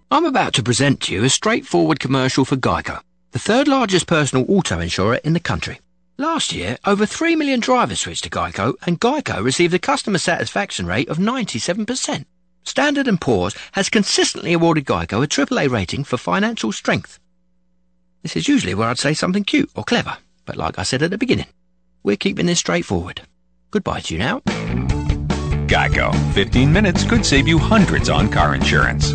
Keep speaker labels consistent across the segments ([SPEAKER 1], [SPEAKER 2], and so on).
[SPEAKER 1] I'm about to present to you a straightforward commercial for Geico, the third largest personal auto insurer in the country. Last year, over 3 million drivers switched to Geico, and Geico received a customer satisfaction rate of 97%. Standard & Poor's has consistently awarded Geico a AAA rating for financial strength. This is usually where I'd say something cute or clever, but like I said at the beginning, we're keeping this straightforward. Goodbye to you now.
[SPEAKER 2] Geico. 15 minutes could save you hundreds on car insurance.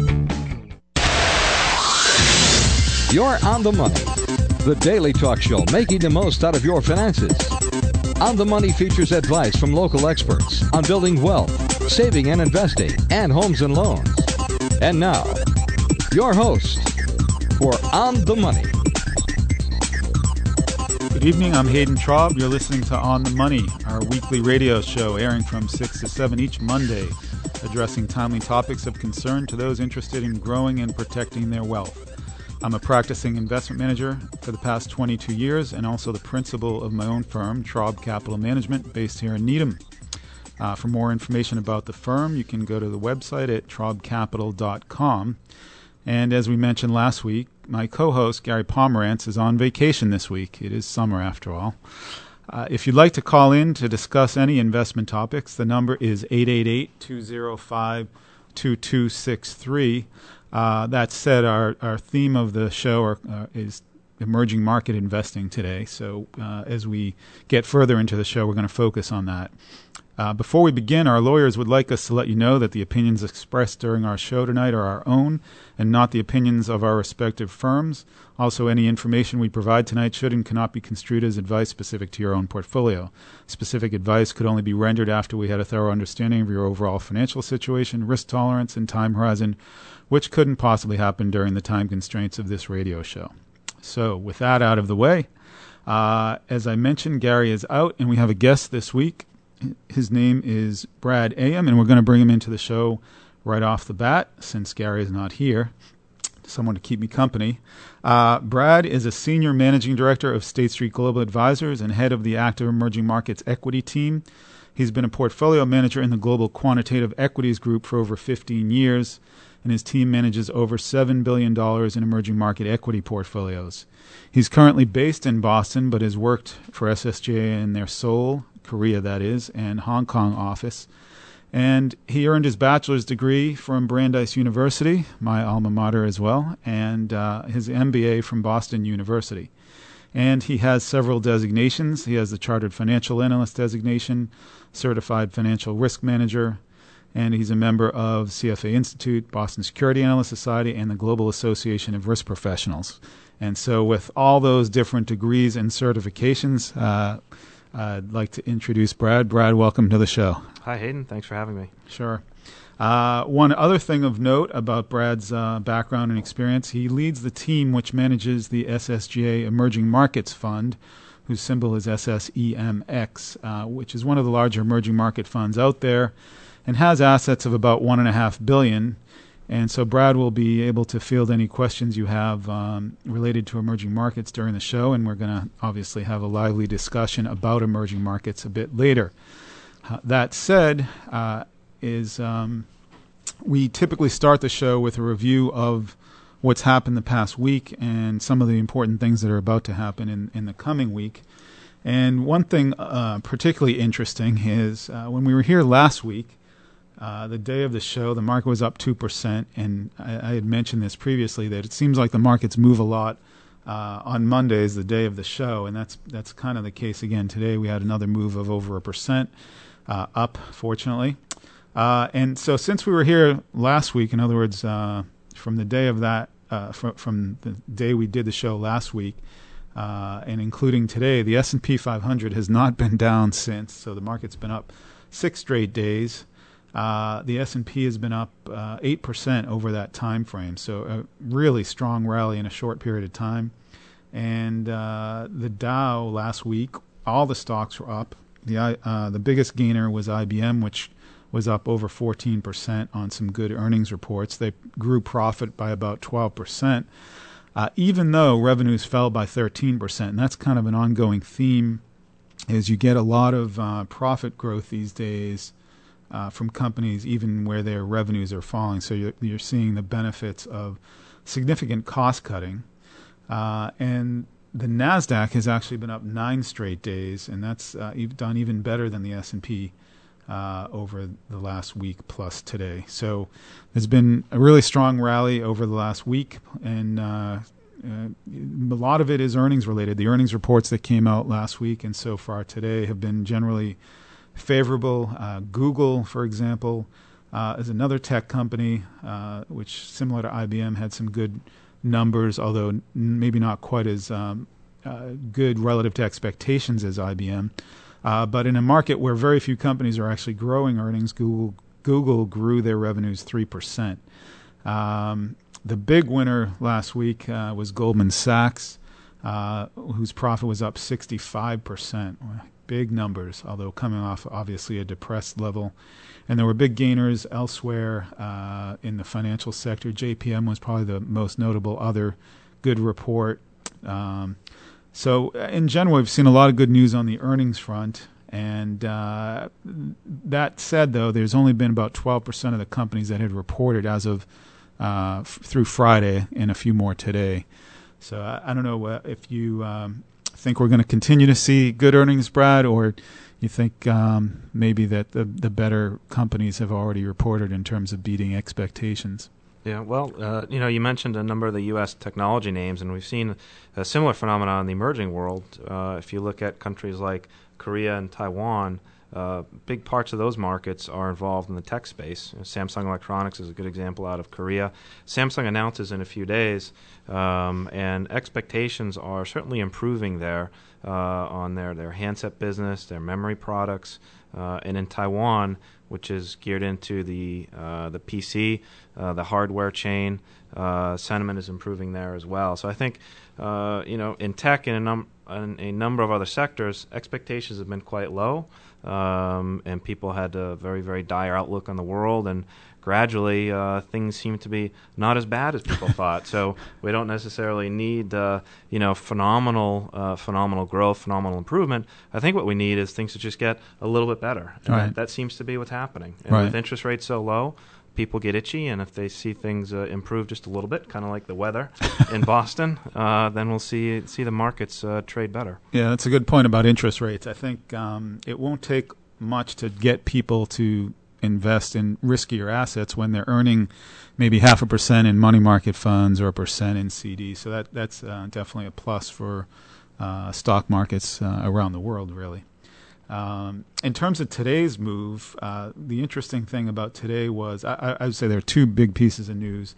[SPEAKER 3] You're on the money. The Daily Talk Show, making the most out of your finances. On the Money features advice from local experts on building wealth, saving and investing, and homes and loans. And now, your host for On the Money.
[SPEAKER 4] Good evening, I'm Hayden Traub. You're listening to On the Money, our weekly radio show airing from 6 to 7 each Monday, addressing timely topics of concern to those interested in growing and protecting their wealth. I'm a practicing investment manager for the past 22 years and also the principal of my own firm, Traub Capital Management, based here in Needham. For more information about the firm, you can go to the website at traubcapital.com. And as we mentioned last week, my co-host, Gary Pomerantz, is on vacation this week. It is summer, after all. If you'd like to call in to discuss any investment topics, the number is 888-205-2263. That said, our theme of the show is emerging market investing today. So as we get further into the show, we're going to focus on that. Before we begin, our lawyers would like us to let you know that the opinions expressed during our show tonight are our own and not the opinions of our respective firms. Also, any information we provide tonight should and cannot be construed as advice specific to your own portfolio. Specific advice could only be rendered after we had a thorough understanding of your overall financial situation, risk tolerance, and time horizon, which couldn't possibly happen during the time constraints of this radio show. So, with that out of the way, as I mentioned, Gary is out, and we have a guest this week. His name is Brad Ayam, and we're going to bring him into the show right off the bat, since Gary is not here. Someone to keep me company. Brad is a senior managing director of State Street Global Advisors and head of the active emerging markets equity team. He's been a portfolio manager in the Global Quantitative Equities Group for over 15 years, and his team manages over $7 billion in emerging market equity portfolios. He's currently based in Boston, but has worked for SSJ in their Seoul, Korea that is, and Hong Kong office. And he earned his bachelor's degree from Brandeis University, my alma mater as well, and his MBA from Boston University. And he has several designations. He has the Chartered Financial Analyst designation, Certified Financial Risk Manager, and he's a member of CFA Institute, Boston Security Analyst Society, and the Global Association of Risk Professionals. And so with all those different degrees and certifications, I'd like to introduce Brad. Brad, welcome to the show.
[SPEAKER 5] Hi, Hayden. Thanks for having me.
[SPEAKER 4] Sure. One other thing of note about Brad's background and experience, he leads the team which manages the SSGA Emerging Markets Fund, whose symbol is SSEMX, which is one of the larger emerging market funds out there and has assets of about $1.5 billion. And so Brad will be able to field any questions you have related to emerging markets during the show, and we're going to obviously have a lively discussion about emerging markets a bit later. That said, we typically start the show with a review of what's happened the past week and some of the important things that are about to happen in the coming week. And one thing particularly interesting is when we were here last week, the day of the show, the market was up 2%, and I had mentioned this previously that it seems like the markets move a lot on Mondays, the day of the show, and that's kind of the case again today. We had another move of over 1% up, fortunately. And so since we were here last week, in other words, from the day of that, from the day we did the show last week, and including today, the S&P 500 has not been down since, so the market's been up 6 straight days. The S&P has been up 8% over that time frame, so a really strong rally in a short period of time. And the Dow last week, all the stocks were up. The biggest gainer was IBM, which was up over 14% on some good earnings reports. They grew profit by about 12%, even though revenues fell by 13%. And that's kind of an ongoing theme, is you get a lot of profit growth these days from companies even where their revenues are falling. So you're seeing the benefits of significant cost cutting. And the NASDAQ has actually been up 9 straight days, and that's done even better than the S&P over the last week plus today. So there's been a really strong rally over the last week, and a lot of it is earnings related. The earnings reports that came out last week and so far today have been generally favorable. Google, for example, is another tech company which, similar to IBM, had some good numbers, although maybe not quite as good relative to expectations as IBM. But in a market where very few companies are actually growing earnings, Google grew their revenues 3%. The big winner last week was Goldman Sachs, whose profit was up 65%. Big numbers, although coming off obviously a depressed level. And there were big gainers elsewhere in the financial sector. JPM was probably the most notable other good report. So in general, we've seen a lot of good news on the earnings front. And that said, though, there's only been about 12% of the companies that had reported as of through Friday, and a few more today. So I don't know if you think we're going to continue to see good earnings, Brad, or you think maybe that the better companies have already reported in terms of beating expectations.
[SPEAKER 5] Yeah, well, you mentioned a number of the U.S. technology names, and we've seen a similar phenomenon in the emerging world. If you look at countries like Korea and Taiwan, big parts of those markets are involved in the tech space. Samsung Electronics is a good example out of Korea. Samsung announces in a few days, and expectations are certainly improving there on their handset business, their memory products, and in Taiwan, which is geared into the PC, the hardware chain, sentiment is improving there as well. So I think, in tech and in a number of other sectors, expectations have been quite low, and people had a very, very dire outlook on the world, and gradually things seem to be not as bad as people thought. So we don't necessarily need phenomenal growth, phenomenal improvement. I think what we need is things to just get a little bit better, and
[SPEAKER 4] right.
[SPEAKER 5] that seems to be what's happening. And
[SPEAKER 4] right.
[SPEAKER 5] with interest rates so low, people get itchy, and if they see things improve just a little bit, kind of like the weather in Boston, then we'll see the markets trade better.
[SPEAKER 4] Yeah, that's a good point about interest rates. I think it won't take much to get people to invest in riskier assets when they're earning maybe 0.5% in money market funds or 1% in CDs. So that's definitely a plus for stock markets around the world, really. In terms of today's move, the interesting thing about today was I would say there are two big pieces of news.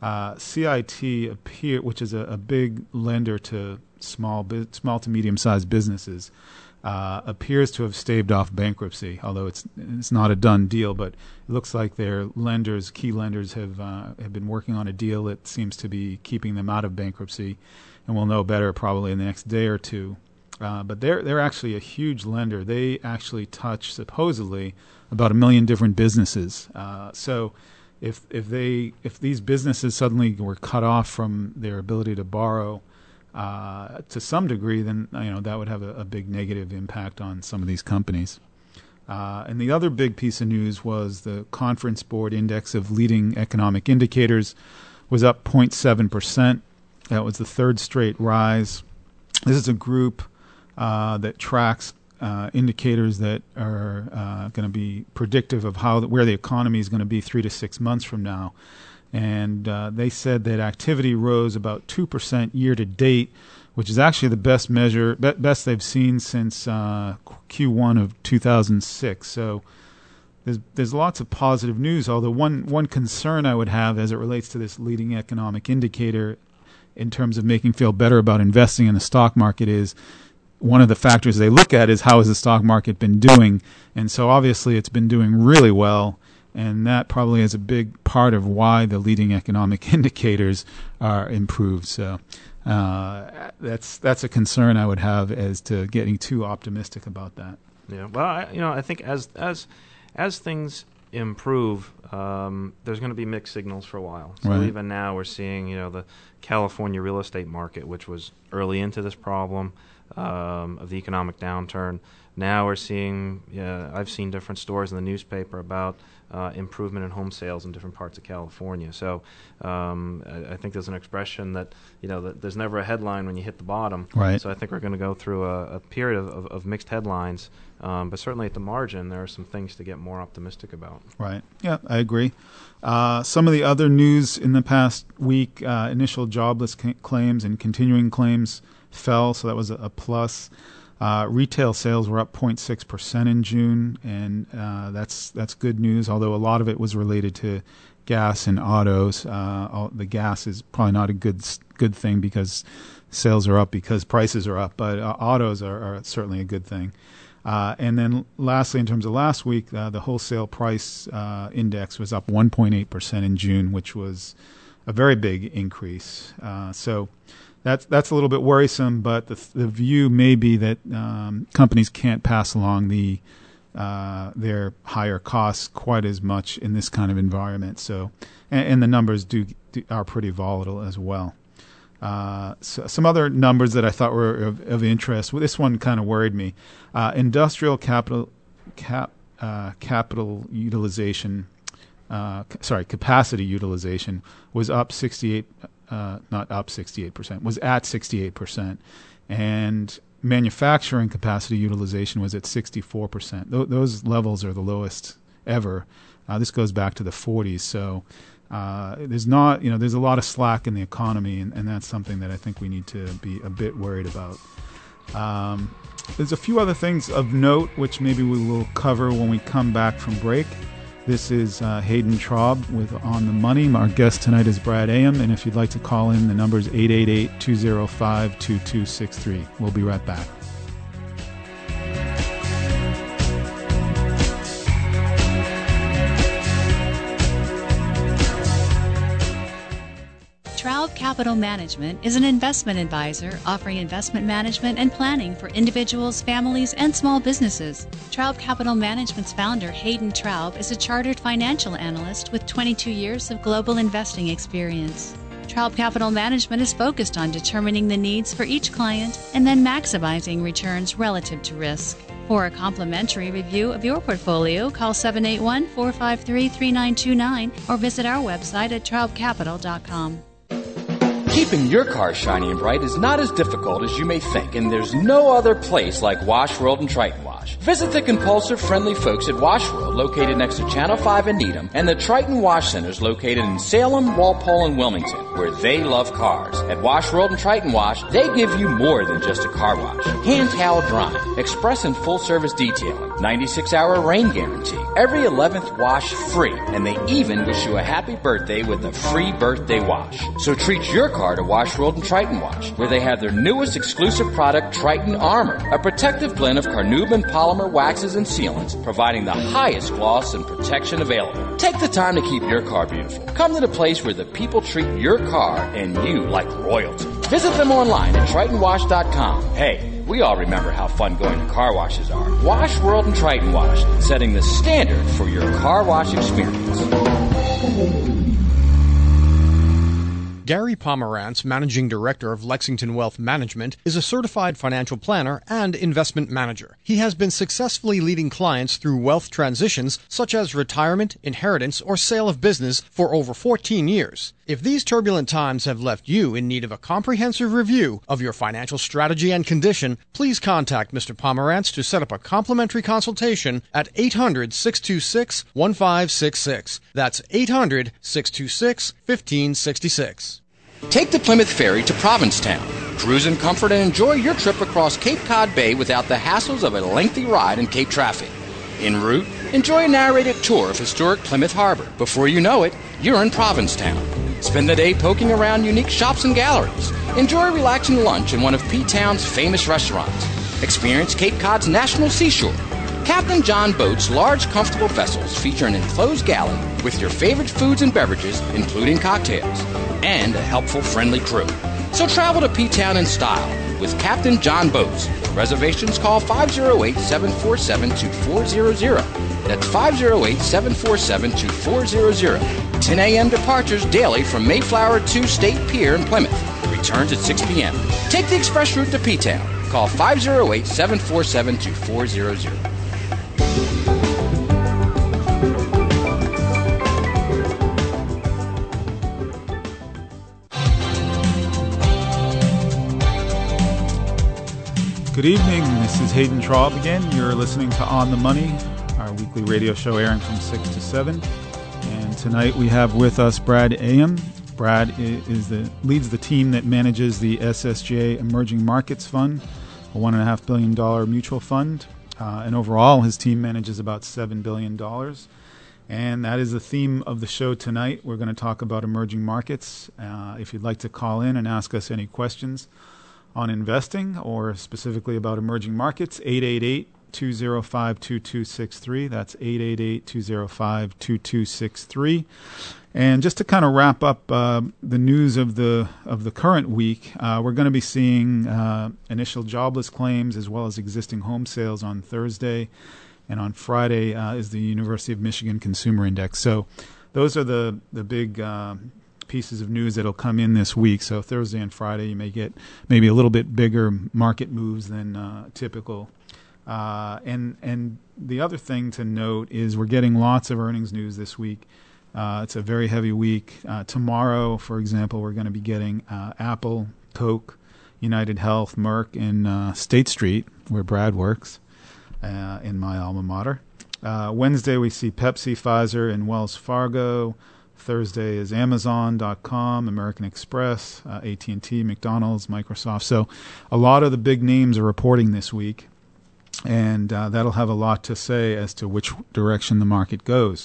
[SPEAKER 4] CIT, which is a big lender to small to medium-sized businesses, appears to have staved off bankruptcy, although it's not a done deal. But it looks like their key lenders, have been working on a deal that seems to be keeping them out of bankruptcy, and we'll know better probably in the next day or two. But they're actually a huge lender. They actually touch supposedly about 1 million different businesses. So if these businesses suddenly were cut off from their ability to borrow to some degree, then that would have a big negative impact on some of these companies. And the other big piece of news was the Conference Board Index of Leading Economic Indicators was up 0.7%. That was the third straight rise. This is a group that tracks indicators that are going to be predictive of where the economy is going to be 3 to 6 months from now. And they said that activity rose about 2% year to date, which is actually the best measure, best they've seen since Q1 of 2006. So there's lots of positive news. Although one concern I would have as it relates to this leading economic indicator, in terms of making feel better about investing in the stock market, is one of the factors they look at is how has the stock market been doing. And so obviously it's been doing really well, and that probably is a big part of why the leading economic indicators are improved. So that's a concern I would have as to getting too optimistic about that.
[SPEAKER 5] Yeah, well, I think as things improve, there's going to be mixed signals for a while. So
[SPEAKER 4] right.
[SPEAKER 5] Even now we're seeing, the California real estate market, which was early into this problem, of the economic downturn. Now we're seeing, I've seen different stories in the newspaper about improvement in home sales in different parts of California. So I think there's an expression that, that there's never a headline when you hit the bottom.
[SPEAKER 4] Right.
[SPEAKER 5] So I think we're going to go through a period of mixed headlines. But certainly at the margin, there are some things to get more optimistic about.
[SPEAKER 4] Right. Yeah, I agree. Some of the other news in the past week, initial jobless claims and continuing claims fell, so that was a plus. Retail sales were up 0.6% in June, and that's good news, although a lot of it was related to gas and autos. The gas is probably not a good thing because sales are up because prices are up, but autos are certainly a good thing. And then lastly, in terms of last week, the wholesale price index was up 1.8% in June, which was a very big increase. So that's a little bit worrisome, but the view may be that companies can't pass along their higher costs quite as much in this kind of environment. So, and the numbers are pretty volatile as well. So some other numbers that I thought were of interest. Well, this one kind of worried me. Industrial capital utilization. Capacity utilization was up 68. Not up 68%. Was at 68%, and manufacturing capacity utilization was at 64%. Those levels are the lowest ever. This goes back to the 40s. So. There's a lot of slack in the economy, and that's something that I think we need to be a bit worried about. There's a few other things of note which maybe we will cover when we come back from break. This is Hayden Traub with On the Money. Our guest tonight is Brad Ahem, and if you'd like to call in, the number is 888-205-2263. We'll be right back.
[SPEAKER 6] Traub Capital Management is an investment advisor offering investment management and planning for individuals, families, and small businesses. Traub Capital Management's founder, Hayden Traub, is a chartered financial analyst with 22 years of global investing experience. Traub Capital Management is focused on determining the needs for each client and then maximizing returns relative to risk. For a complimentary review of your portfolio, call 781-453-3929 or visit our website at traubcapital.com.
[SPEAKER 7] Keeping your car shiny and bright is not as difficult as you may think, and there's no other place like Wash World and Triton Wash. Visit the compulsive-friendly folks at Wash World, located next to Channel 5 in Needham, and the Triton Wash Centers located in Salem, Walpole, and Wilmington, where they love cars. At Wash World and Triton Wash, they give you more than just a car wash. Hand towel drying, express and full-service detailing, 96-hour rain guarantee, every 11th wash free, and they even wish you a happy birthday with a free birthday wash. So treat your car to Wash World and Triton Wash, where they have their newest exclusive product, Triton Armor, a protective blend of carnauba and polymer waxes and sealants, providing the highest gloss and protection available. Take the time to keep your car beautiful. Come to the place where the people treat your car and you like royalty. Visit them online at TritonWash.com. Hey, we all remember how fun going to car washes are. Wash World and Triton Wash, setting the standard for your car wash experience.
[SPEAKER 8] Gary Pomerantz, Managing Director of Lexington Wealth Management, is a certified financial planner and investment manager. He has been successfully leading clients through wealth transitions such as retirement, inheritance, or sale of business for over 14 years. If these turbulent times have left you in need of a comprehensive review of your financial strategy and condition, please contact Mr. Pomerantz to set up a complimentary consultation at 800-626-1566. That's 800-626-1566.
[SPEAKER 7] Take the Plymouth Ferry to Provincetown. Cruise in comfort and enjoy your trip across Cape Cod Bay without the hassles of a lengthy ride in Cape traffic. En route, enjoy a narrated tour of historic Plymouth Harbor. Before you know it, you're in Provincetown. Spend the day poking around unique shops and galleries. Enjoy a relaxing lunch in one of P-Town's famous restaurants. Experience Cape Cod's National Seashore. Captain John Boat's large, comfortable vessels feature an enclosed galley with your favorite foods and beverages, including cocktails, and a helpful, friendly crew. So travel to P-Town in style with Captain John Boats. For reservations, call 508-747-2400. That's 508-747-2400. 10 a.m. departures daily from Mayflower to State Pier in Plymouth. Returns at 6 p.m. Take the express route to P-Town. Call 508-747-2400.
[SPEAKER 4] Good evening. This is Hayden Traub again. You're listening to On the Money, our weekly radio show airing from 6 to 7. And tonight we have with us Brad Ahem. Brad leads the team that manages the SSGA Emerging Markets Fund, a $1.5 billion mutual fund. And overall, his team manages about $7 billion. And that is the theme of the show tonight. We're going to talk about emerging markets. If you'd like to call in and ask us any questions on investing or specifically about emerging markets, 888-205-2263. That's 888-205-2263. And just to kind of wrap up the news of the current week, we're going to be seeing initial jobless claims as well as existing home sales on Thursday. And on Friday is the University of Michigan Consumer Index. So those are the big pieces of news that'll come in this week. So Thursday and Friday, you may get maybe a little bit bigger market moves than typical. And the other thing to note is we're getting lots of earnings news this week. It's a very heavy week. Tomorrow, for example, we're going to be getting Apple, Coke, United Health, Merck, and State Street, where Brad works, in my alma mater. Wednesday, we see Pepsi, Pfizer, and Wells Fargo. Thursday is Amazon.com, American Express, AT&T, McDonald's, Microsoft. So a lot of the big names are reporting this week, and that'll have a lot to say as to which direction the market goes.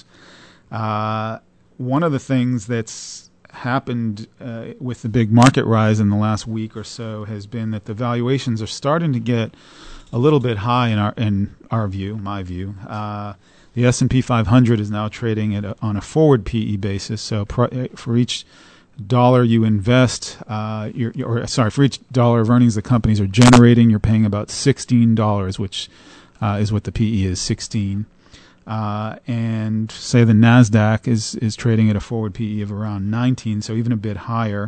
[SPEAKER 4] One of the things that's happened with the big market rise in the last week or so has been that the valuations are starting to get a little bit high in our view, my view. The S&P 500 is now trading on a forward PE basis. So for each dollar you invest, for each dollar of earnings the companies are generating, you're paying about $16, which is what the PE is, 16. And say the NASDAQ is trading at a forward PE of around 19, so even a bit higher.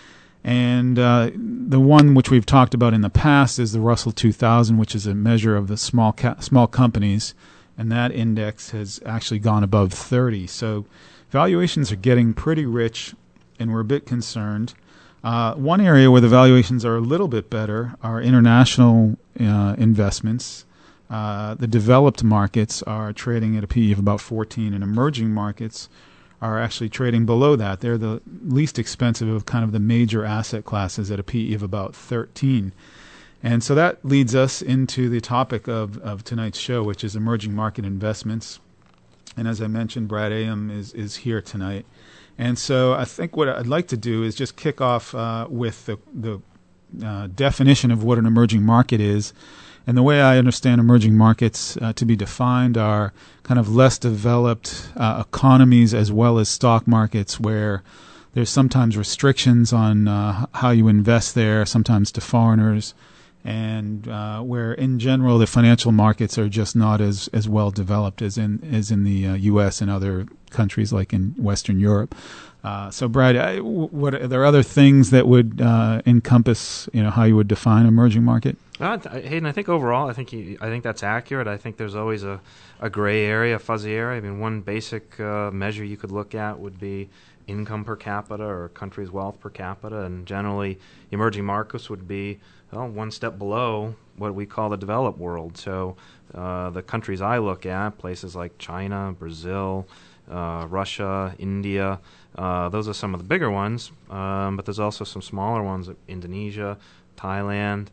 [SPEAKER 4] And the one which we've talked about in the past is the Russell 2000, which is a measure of the small companies. And that index has actually gone above 30. So valuations are getting pretty rich, and we're a bit concerned. One area where the valuations are a little bit better are international investments. The developed markets are trading at a PE of about 14, and emerging markets are actually trading below that. They're the least expensive of kind of the major asset classes at a PE of about 13. And so that leads us into the topic of tonight's show, which is emerging market investments. And as I mentioned, Brad Ahem is here tonight. And so I think what I'd like to do is just kick off with the definition of what an emerging market is. And the way I understand emerging markets to be defined are kind of less developed economies as well as stock markets where there's sometimes restrictions on how you invest there, sometimes to foreigners, and where in general the financial markets are just not as well developed as in the U.S. and other countries like in Western Europe. So, Brad, are there other things that would encompass how you would define emerging market?
[SPEAKER 5] Hayden, I think overall, I think that's accurate. I think there's always a gray area, a fuzzy area. I mean, one basic measure you could look at would be income per capita or a country's wealth per capita, and generally emerging markets would be one step below what we call the developed world. So the countries I look at, places like China, Brazil, Russia, India, those are some of the bigger ones, but there's also some smaller ones like Indonesia, Thailand,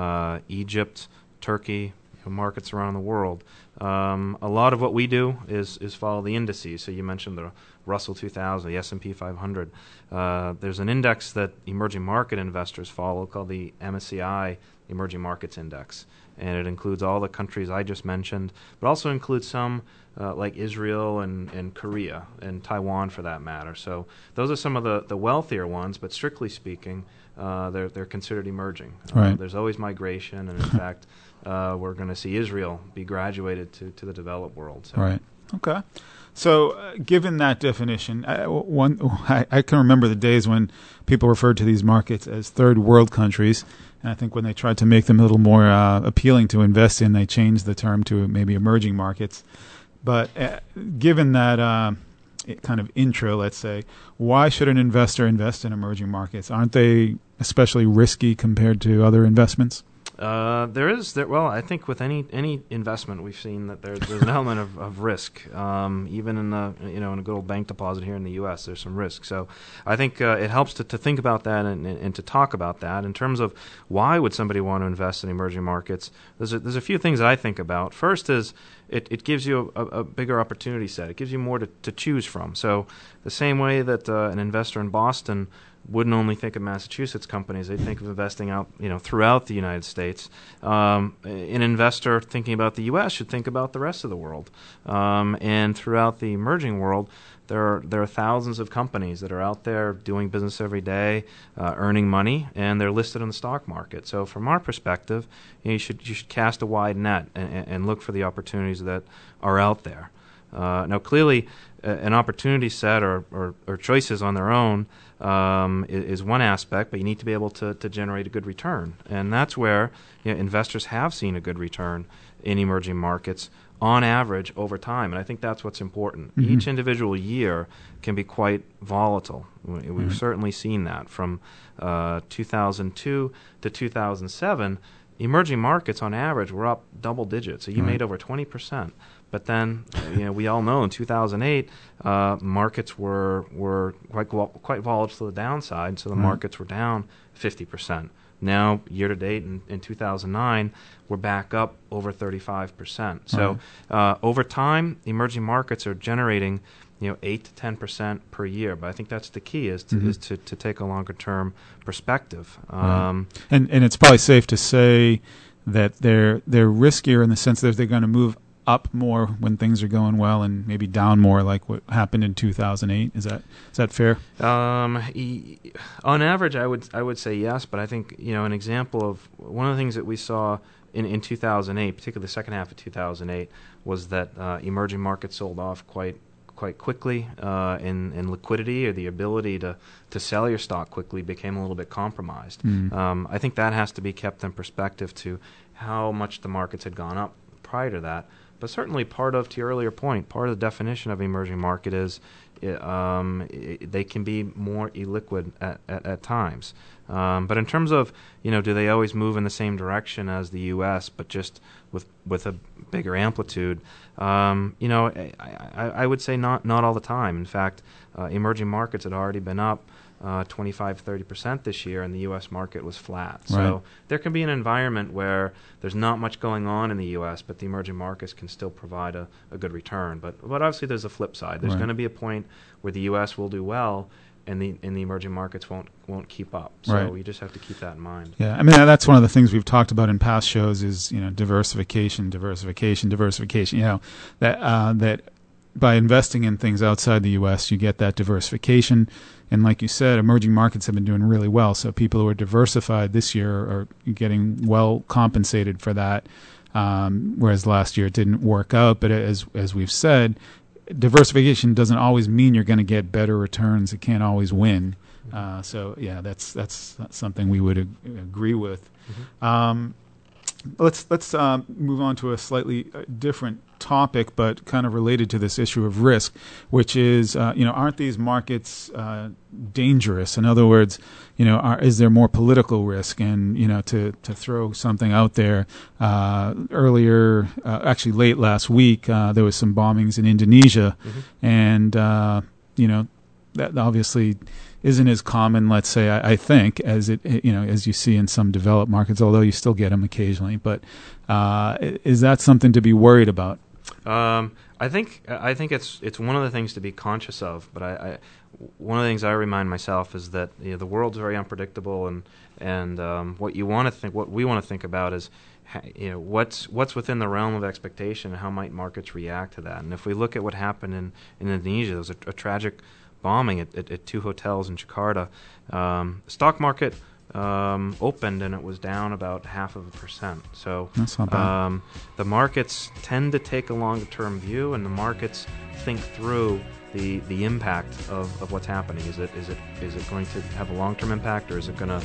[SPEAKER 5] Egypt, Turkey, markets around the world. A lot of what we do is follow the indices. So you mentioned the Russell 2000, the S&P 500. There's an index that emerging market investors follow called the MSCI Emerging Markets Index, and it includes all the countries I just mentioned, but also includes some like Israel and Korea and Taiwan for that matter. So those are some of the wealthier ones, but strictly speaking, they're considered emerging.
[SPEAKER 4] Right.
[SPEAKER 5] There's always migration, and in fact, we're going to see Israel be graduated to the developed world. So.
[SPEAKER 4] Right. Okay. So, given that definition, I can remember the days when people referred to these markets as third world countries, And I think when they tried to make them a little more appealing to invest in, they changed the term to maybe emerging markets. But given that kind of intro, let's say, why should an investor invest in emerging markets? Aren't they especially risky compared to other investments?
[SPEAKER 5] Well, I think with any investment, we've seen that there's an element of risk. Even in in a good old bank deposit here in the U.S., there's some risk. So I think it helps to think about that and to talk about that in terms of why would somebody want to invest in emerging markets. There's a few things that I think about. First is it gives you a bigger opportunity set. It gives you more to choose from. So the same way that an investor in Boston wouldn't only think of Massachusetts companies, they'd think of investing out, throughout the United States. An investor thinking about the U.S. should think about the rest of the world. And throughout the emerging world, there are thousands of companies that are out there doing business every day, earning money, and they're listed on the stock market. So from our perspective, you should cast a wide net and look for the opportunities that are out there. Now, clearly, an opportunity set or choices on their own is one aspect, but you need to be able to generate a good return. And that's where investors have seen a good return in emerging markets on average over time. And I think that's what's important. Mm-hmm. Each individual year can be quite volatile. We've certainly seen that from 2002 to 2007. Emerging markets on average were up double digits. So you made over 20%. But then, we all know in 2008, markets were quite volatile to the downside, so the markets were down 50%. Now, year to date in 2009, we're back up over 35%. So over time, emerging markets are generating 8 to 10% per year. But I think that's the key is to take a longer term perspective.
[SPEAKER 4] And it's probably safe to say that they're riskier in the sense that they're going to move up more when things are going well and maybe down more like what happened in 2008. Is that fair?
[SPEAKER 5] On average, I would say yes, but I think an example of one of the things that we saw in 2008, particularly the second half of 2008, was that emerging markets sold off quite quickly, and liquidity or the ability to sell your stock quickly became a little bit compromised. I think that has to be kept in perspective to how much the markets had gone up prior to that. But certainly to your earlier point, part of the definition of emerging market is they can be more illiquid at times. But in terms of, do they always move in the same direction as the U.S., but just with a bigger amplitude? I would say not all the time. In fact, emerging markets had already been up 25-30% this year, and the U.S. market was flat.
[SPEAKER 4] Right.
[SPEAKER 5] So there can be an environment where there's not much going on in the U.S., but the emerging markets can still provide a good return. But obviously there's a flip side. There's going to be a point where the U.S. will do well, and the emerging markets won't keep up. So you just have to keep that in mind.
[SPEAKER 4] Yeah, I mean that's one of the things we've talked about in past shows is diversification. That by investing in things outside the U.S., you get that diversification. And like you said, emerging markets have been doing really well. So people who are diversified this year are getting well compensated for that, whereas last year it didn't work out. But as we've said, diversification doesn't always mean you're going to get better returns. It can't always win. So yeah, that's something we would agree with. Let's move on to a slightly different topic, but kind of related to this issue of risk, which is, aren't these markets dangerous? In other words, is there more political risk? And, to throw something out there, earlier, actually late last week, there was some bombings in Indonesia, and, that obviously isn't as common, let's say, I think, as as you see in some developed markets, although you still get them occasionally. But is that something to be worried about?
[SPEAKER 5] I think it's one of the things to be conscious of. But one of the things I remind myself is that the world's very unpredictable, and what we want to think about is what's within the realm of expectation, and how might markets react to that. And if we look at what happened in Indonesia, there was a tragic bombing at two hotels in Jakarta. The stock market opened and it was down about 0.5%. So
[SPEAKER 4] that's not bad.
[SPEAKER 5] The markets tend to take a longer-term view, and the markets think through the impact of what's happening. Is it going to have a long-term impact, or is it going to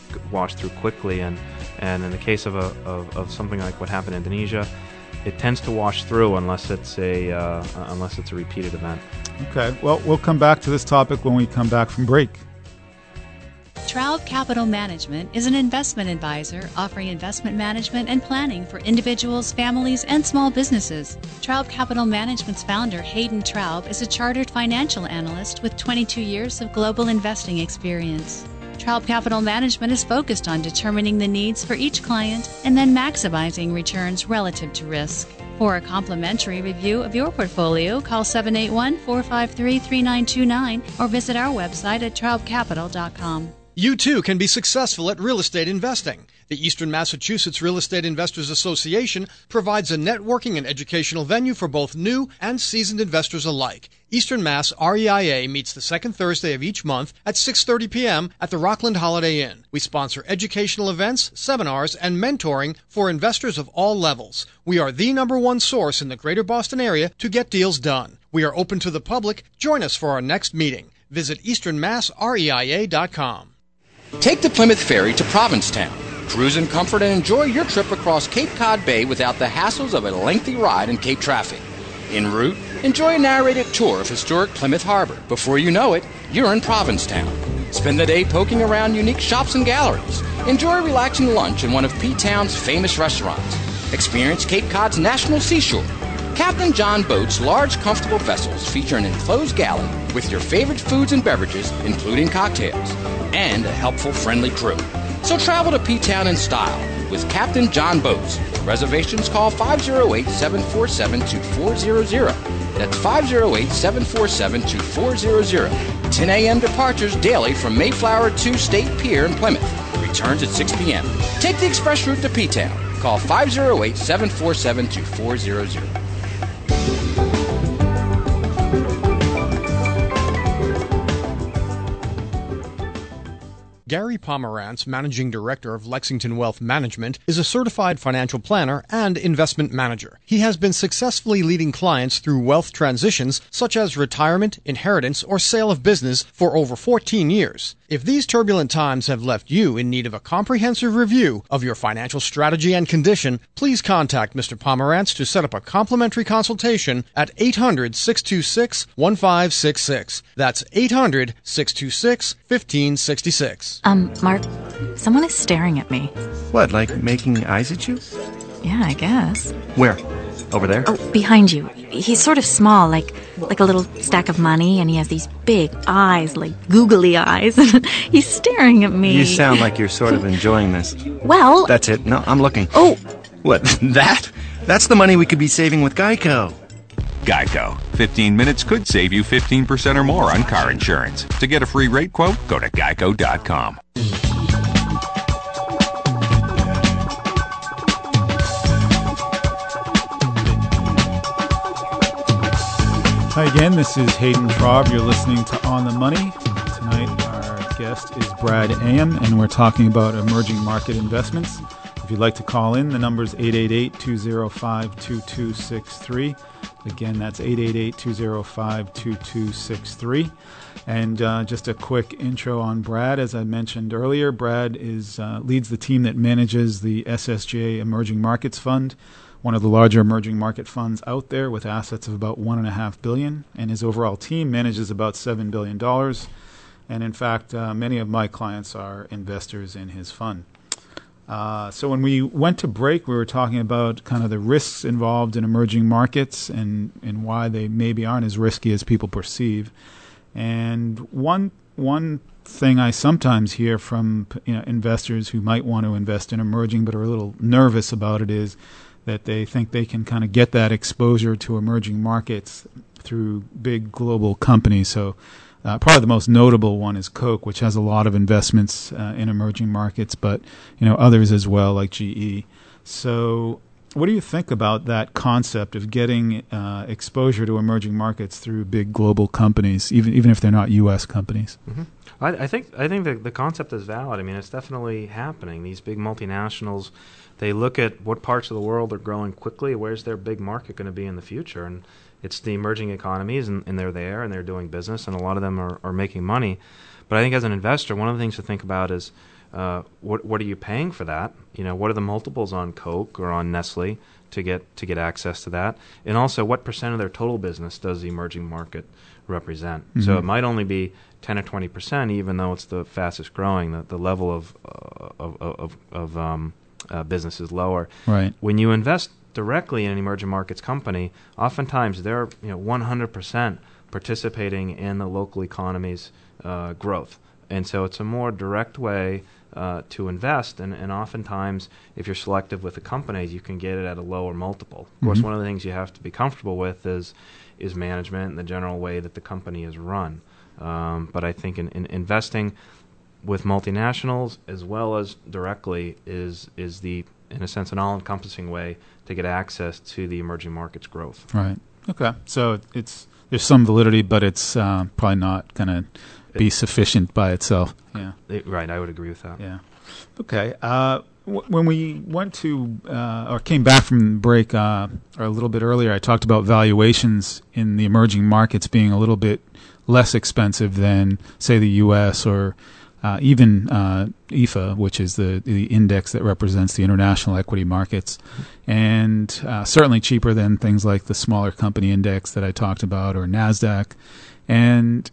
[SPEAKER 5] wash through quickly, and in the case of something like what happened in Indonesia, it tends to wash through unless it's a repeated event.
[SPEAKER 4] Okay, well, we'll come back to this topic when we come back from break.
[SPEAKER 6] Traub Capital Management is an investment advisor offering investment management and planning for individuals, families, and small businesses. Traub Capital Management's founder, Hayden Traub, is a chartered financial analyst with 22 years of global investing experience. Traub Capital Management is focused on determining the needs for each client and then maximizing returns relative to risk. For a complimentary review of your portfolio, call 781-453-3929 or visit our website at traubcapital.com.
[SPEAKER 8] You too can be successful at real estate investing. The Eastern Massachusetts Real Estate Investors Association provides a networking and educational venue for both new and seasoned investors alike. Eastern Mass REIA meets the second Thursday of each month at 6:30 p.m. at the Rockland Holiday Inn. We sponsor educational events, seminars, and mentoring for investors of all levels. We are the #1 source in the greater Boston area to get deals done. We are open to the public. Join us for our next meeting. Visit easternmassreia.com.
[SPEAKER 7] Take the Plymouth Ferry to Provincetown. Cruise in comfort and enjoy your trip across Cape Cod Bay without the hassles of a lengthy ride in Cape traffic. En route, enjoy a narrated tour of historic Plymouth Harbor. Before you know it, you're in Provincetown. Spend the day poking around unique shops and galleries. Enjoy a relaxing lunch in one of P-Town's famous restaurants. Experience Cape Cod's National Seashore. Captain John Boat's large, comfortable vessels feature an enclosed galley with your favorite foods and beverages, including cocktails, and a helpful, friendly crew. So travel to P-Town in style with Captain John Boats. Reservations call 508-747-2400. That's 508-747-2400. 10 a.m. departures daily from Mayflower to State Pier in Plymouth. Returns at 6 p.m. Take the express route to P-Town. Call 508-747-2400.
[SPEAKER 8] Gary Pomerantz, Managing Director of Lexington Wealth Management, is a certified financial planner and investment manager. He has been successfully leading clients through wealth transitions such as retirement, inheritance, or sale of business for over 14 years. If these turbulent times have left you in need of a comprehensive review of your financial strategy and condition, please contact Mr. Pomerantz to set up a complimentary consultation at 800-626-1566. That's 800-626-1566.
[SPEAKER 9] Mark, someone is staring at me.
[SPEAKER 10] What, like making eyes at you?
[SPEAKER 9] Yeah, I guess.
[SPEAKER 10] Where? Over there?
[SPEAKER 9] Oh, behind you. He's sort of small, like a little stack of money, and he has these big eyes, like googly eyes, and he's staring at me.
[SPEAKER 10] You sound like you're sort of enjoying this.
[SPEAKER 9] Well...
[SPEAKER 10] That's it. No, I'm looking.
[SPEAKER 9] Oh!
[SPEAKER 10] What, that? That's the money we could be saving with Geico.
[SPEAKER 2] Geico. 15 minutes could save you 15% or more on car insurance. To get a free rate quote, go to geico.com.
[SPEAKER 4] Hi again, this is Hayden Traub. You're listening to On the Money. Tonight our guest is Brad Am, and we're talking about emerging market investments. If you'd like to call in, the number is 888-205-2263. Again, that's 888-205-2263. And just a quick intro on Brad. As I mentioned earlier, Brad leads the team that manages the SSGA Emerging Markets Fund, one of the larger emerging market funds out there with assets of about $1.5 billion, and his overall team manages about $7 billion. And in fact, many of my clients are investors in his fund. So when we went to break, we were talking about kind of the risks involved in emerging markets and why they maybe aren't as risky as people perceive. And one thing I sometimes hear from investors who might want to invest in emerging but are a little nervous about it is that they think they can kind of get that exposure to emerging markets through big global companies. So probably the most notable one is Coke, which has a lot of investments in emerging markets, but others as well, like GE. So what do you think about that concept of getting exposure to emerging markets through big global companies, even if they're not U.S. companies?
[SPEAKER 5] Mm-hmm. I think the concept is valid. I mean, it's definitely happening. These big multinationals, they look at what parts of the world are growing quickly, where's their big market going to be in the future, and it's the emerging economies, and they're there, and they're doing business, and a lot of them are making money. But I think as an investor, one of the things to think about is what are you paying for that? What are the multiples on Coke or on Nestle to get access to that? And also, what % of their total business does the emerging market represent? Mm-hmm. So it might only be 10 or 20%, even though it's the fastest growing. The level of business is lower.
[SPEAKER 4] Right.
[SPEAKER 5] When you invest directly in an emerging markets company, oftentimes they're 100% participating in the local economy's growth, and so it's a more direct way to invest, and oftentimes, if you're selective with the companies, you can get it at a lower multiple. Of course, one of the things you have to be comfortable with is management and the general way that the company is run. But I think in investing with multinationals as well as directly is the, in a sense, an all-encompassing way to get access to the emerging markets growth.
[SPEAKER 4] Right. Okay. So there's some validity, but it's probably not going to be sufficient by itself. Yeah.
[SPEAKER 5] Right. I would agree with that.
[SPEAKER 4] Yeah. Okay. When we went to or came back from break or a little bit earlier, I talked about valuations in the emerging markets being a little bit less expensive than, say, the U.S. or even IFA, which is the index that represents the international equity markets, and certainly cheaper than things like the smaller company index that I talked about or NASDAQ. And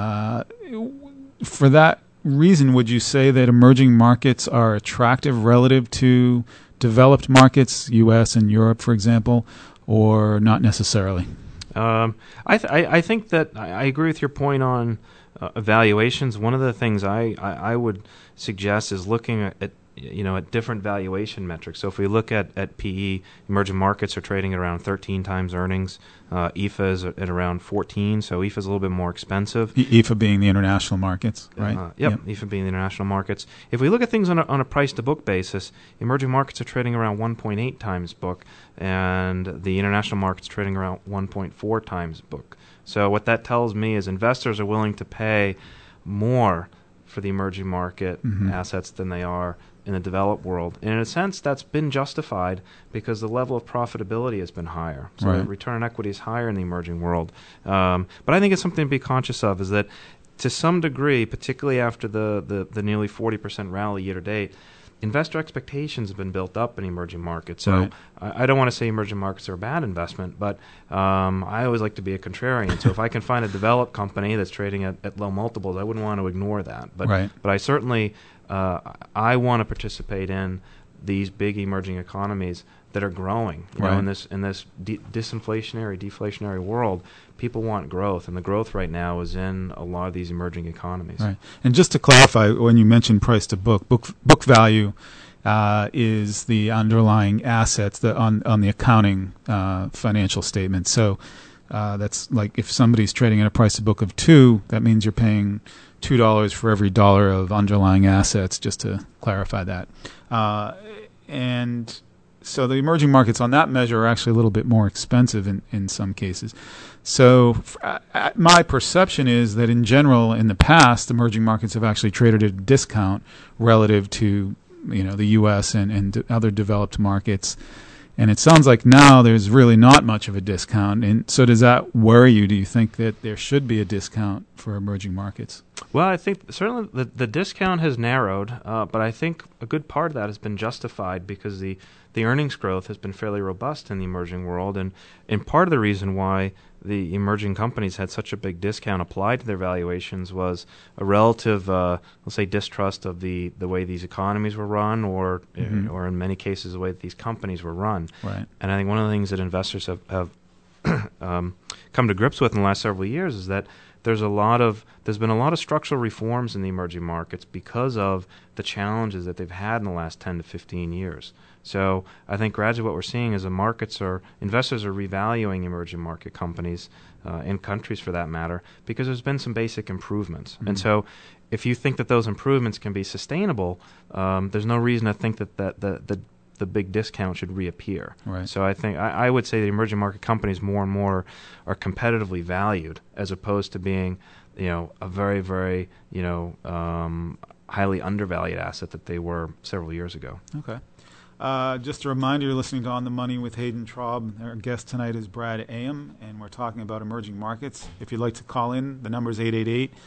[SPEAKER 4] for that reason, would you say that emerging markets are attractive relative to developed markets, U.S. and Europe, for example, or not necessarily?
[SPEAKER 5] I think that I agree with your point on valuations. One of the things I would suggest is looking at different valuation metrics. So if we look at PE, emerging markets are trading at around 13 times earnings. IFA is at around 14, so IFA is a little bit more expensive.
[SPEAKER 4] IFA being the international markets, right?
[SPEAKER 5] Yep, IFA being the international markets. If we look at things on a price-to-book basis, emerging markets are trading around 1.8 times book, and the international markets trading around 1.4 times book. So what that tells me is investors are willing to pay more for the emerging market assets than they are in the developed world. And in a sense, that's been justified because the level of profitability has been higher. So the return on equity is higher in the emerging world. But I think it's something to be conscious of, is that to some degree, particularly after the nearly 40% rally year to date, investor expectations have been built up in emerging markets. So I don't want to say emerging markets are a bad investment, but I always like to be a contrarian. So if I can find a developed company that's trading at low multiples, I wouldn't want to ignore that. But I certainly I want to participate in these big emerging economies that are growing. You know, in this disinflationary, deflationary world, people want growth, and the growth right now is in a lot of these emerging economies. Right.
[SPEAKER 4] And just to clarify, when you mentioned price to book value is the underlying assets that on the accounting financial statement. So that's like if somebody's trading at a price to book of 2, that means you're paying $2 for every dollar of underlying assets, just to clarify that. And so the emerging markets on that measure are actually a little bit more expensive in some cases. So my perception is that in general, in the past, emerging markets have actually traded at a discount relative to the U.S. and other developed markets. And it sounds like now there's really not much of a discount. And so does that worry you? Do you think that there should be a discount for emerging markets?
[SPEAKER 5] Well, I think certainly the discount has narrowed, but I think a good part of that has been justified because the earnings growth has been fairly robust in the emerging world. And part of the reason why the emerging companies had such a big discount applied to their valuations was a relative, let's say, distrust of the way these economies were run, or in many cases the way that these companies were run.
[SPEAKER 4] Right.
[SPEAKER 5] And I think one of the things that investors have come to grips with in the last several years is that there's been a lot of structural reforms in the emerging markets because of the challenges that they've had in the last 10 to 15 years. So I think gradually what we're seeing is investors are revaluing emerging market companies in countries for that matter because there's been some basic improvements. And so if you think that those improvements can be sustainable, there's no reason to think that the big discount should reappear.
[SPEAKER 4] Right.
[SPEAKER 5] So I think I would say the emerging market companies more and more are competitively valued as opposed to being, a very, very, highly undervalued asset that they were several years ago.
[SPEAKER 4] Okay. Just a reminder, you're listening to On the Money with Hayden Traub. Our guest tonight is Brad Ahem, and we're talking about emerging markets. If you'd like to call in, the number is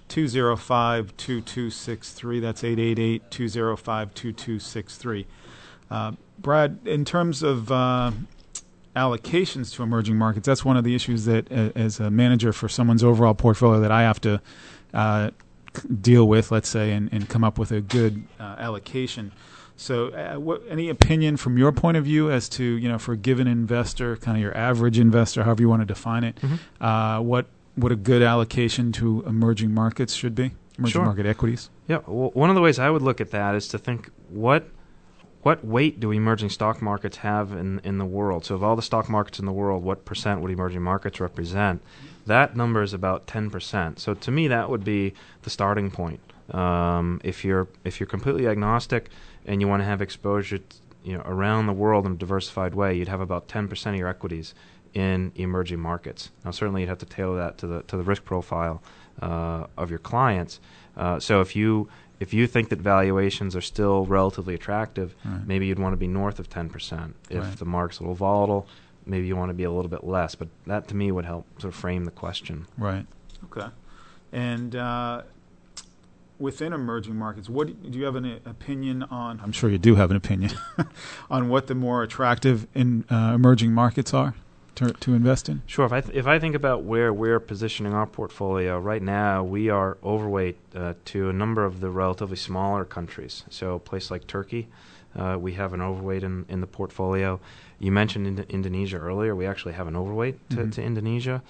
[SPEAKER 4] 888-205-2263. That's 888-205-2263. Brad, in terms of allocations to emerging markets, that's one of the issues that, as a manager for someone's overall portfolio, that I have to deal with, let's say, and come up with a good allocation. So any opinion from your point of view as to, for a given investor, kind of your average investor, however you want to define it, what a good allocation to emerging markets should be, emerging market equities?
[SPEAKER 5] Yeah, well, one of the ways I would look at that is to think what weight do emerging stock markets have in the world? So of all the stock markets in the world, what percent would emerging markets represent? That number is about 10%. So to me, that would be the starting point. If you're completely agnostic and you want to have exposure around the world in a diversified way, you'd have about 10% of your equities in emerging markets. Now, certainly you'd have to tailor that to the risk profile of your clients. So if you think that valuations are still relatively attractive, maybe you'd want to be north of 10%. If the market's a little volatile, maybe you want to be a little bit less. But that, to me, would help sort of frame the question.
[SPEAKER 4] Right. Okay. And within emerging markets, do you have an opinion on? I'm sure you do have an opinion on what the more attractive in emerging markets are to invest in?
[SPEAKER 5] Sure. If I think about where we're positioning our portfolio right now, we are overweight to a number of the relatively smaller countries. So a place like Turkey, we have an overweight in the portfolio. You mentioned Indonesia earlier. We actually have an overweight to Indonesia.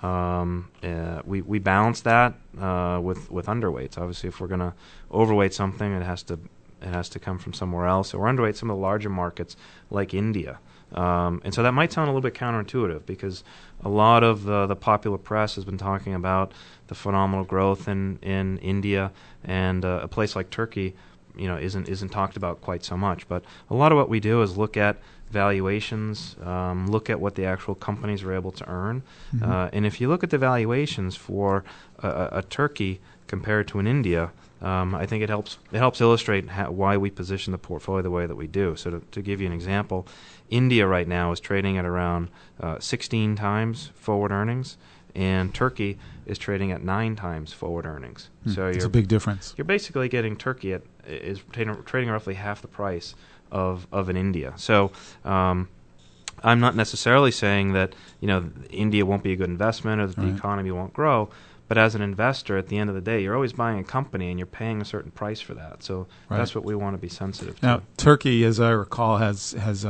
[SPEAKER 5] We balance that with underweights. Obviously, if we're going to overweight something, it has to come from somewhere else. So we're underweight some of the larger markets like India. And so that might sound a little bit counterintuitive because a lot of the popular press has been talking about the phenomenal growth in India, and a place like Turkey, isn't talked about quite so much. But a lot of what we do is look at valuations, look at what the actual companies are able to earn, and if you look at the valuations for a Turkey compared to an India, I think it helps illustrate why we position the portfolio the way that we do. So to give you an example, India right now is trading at around 16 times forward earnings, and Turkey is trading at 9 times forward earnings. So
[SPEAKER 4] it's a big difference.
[SPEAKER 5] You're basically getting Turkey is trading roughly half the price of an India. So I'm not necessarily saying that India won't be a good investment or that the economy won't grow. But as an investor, at the end of the day, you're always buying a company and you're paying a certain price for that. So that's what we want to be sensitive to.
[SPEAKER 4] Now, Turkey, as I recall, has